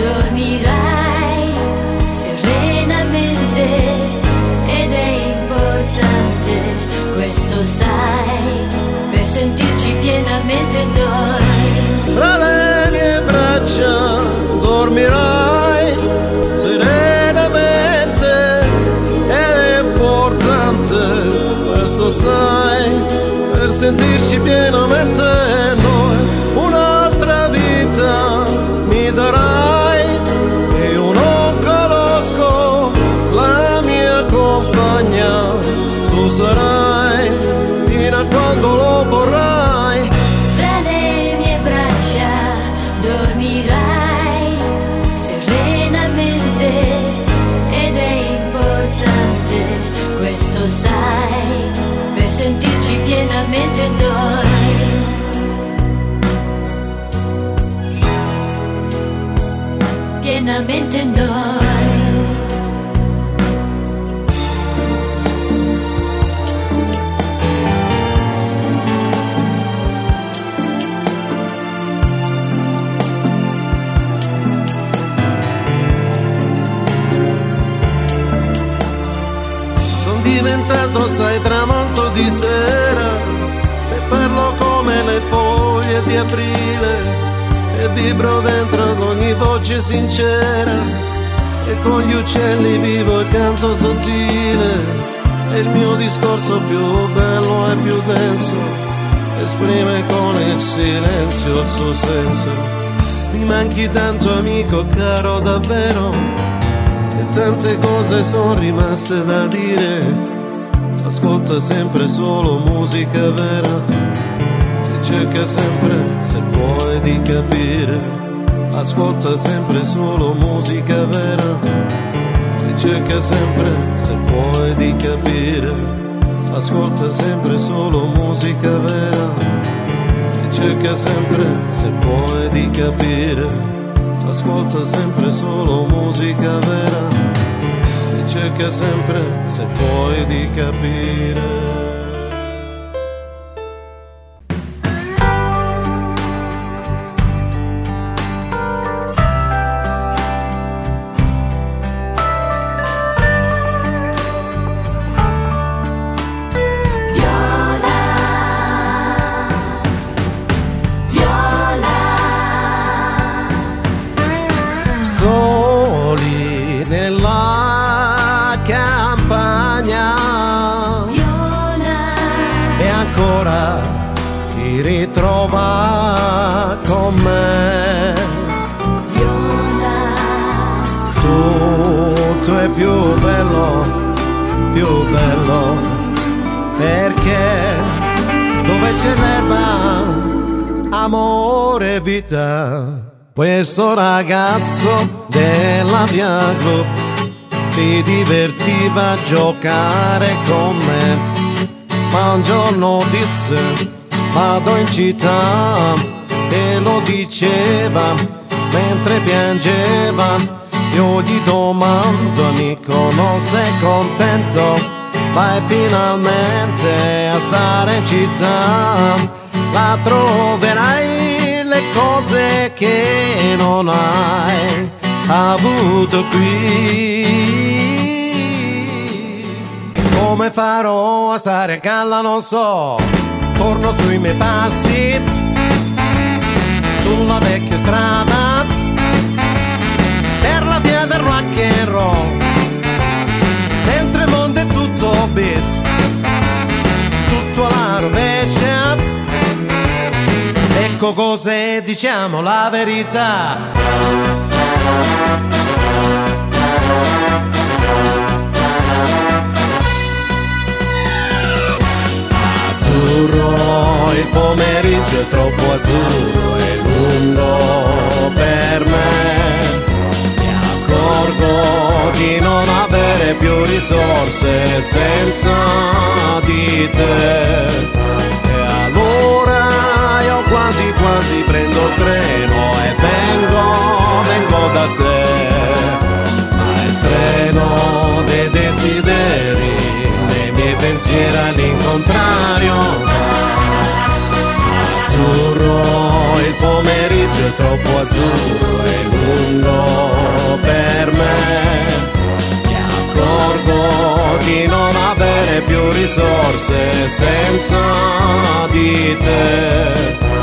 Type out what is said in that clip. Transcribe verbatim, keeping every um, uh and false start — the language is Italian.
dormirai serenamente ed è importante, questo sai, per sentirci pienamente noi. Tra le mie braccia dormirai serenamente ed è importante, questo sai, per sentirci pienamente noi. Un'altra vita mi darai, io non conosco la mia compagna, tu sarai fino a quando lo vorrai. Fra le mie braccia dormirai serenamente ed è importante, questo sai, per sentirci pienamente noi. Pienamente noi. Son diventato, sai, tramonto di sera e parlo come le foglie di aprile e vibro dentro ad ogni voce sincera e con gli uccelli vivo e canto sottile e il mio discorso più bello e più denso esprime con il silenzio il suo senso. Mi manchi tanto, amico caro, davvero, e tante cose sono rimaste da dire. Ascolta sempre solo musica vera, cerca sempre, se puoi, di capire. Ascolta sempre solo musica vera e cerca sempre, se puoi, di capire. Ascolta sempre solo musica vera e cerca sempre, se puoi, di capire. Ascolta sempre solo musica vera e cerca sempre, se puoi, di capire. Soli nella campagna, Viola, e ancora ti ritrova con me. Viola, Tutto è più bello, più bello, perché dove c'è l'erba, amore e vita. Questo ragazzo della via Gru si divertiva a giocare con me, ma un giorno disse vado in città, e lo diceva mentre piangeva. Io gli domando, amico, non sei contento? Vai finalmente a stare in città, la troverai le cose che non hai avuto qui. Come farò a stare a galla non so, torno sui miei passi, sulla vecchia strada, per la via del rock and roll, mentre il mondo è tutto beat, tutto alla rovescia. Ecco cos'è, diciamo la verità. Azzurro, il pomeriggio è troppo azzurro e lungo per me. Mi accorgo di non avere più risorse senza di te. E allora io quasi quasi prendo il treno e vengo, vengo da te. Ma il treno dei desideri, nei miei pensieri all'incontrario. Azzurro, il pomeriggio è troppo azzurro e lungo lungo per me, mi accorgo di non avere più risorse senza di te.